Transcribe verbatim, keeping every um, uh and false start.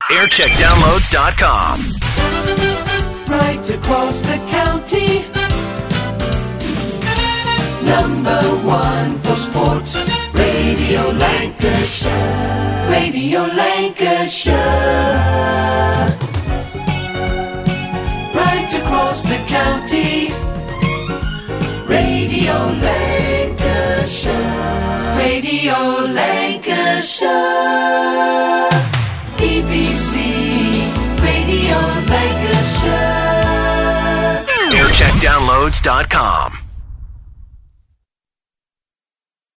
aircheck downloads dot com. Right across the county, number one for sport, Radio Lancashire, Radio Lancashire. Right across the county, Radio Lancashire, Radio Lancashire. B B C Radio Lancashire. aircheck downloads dot com.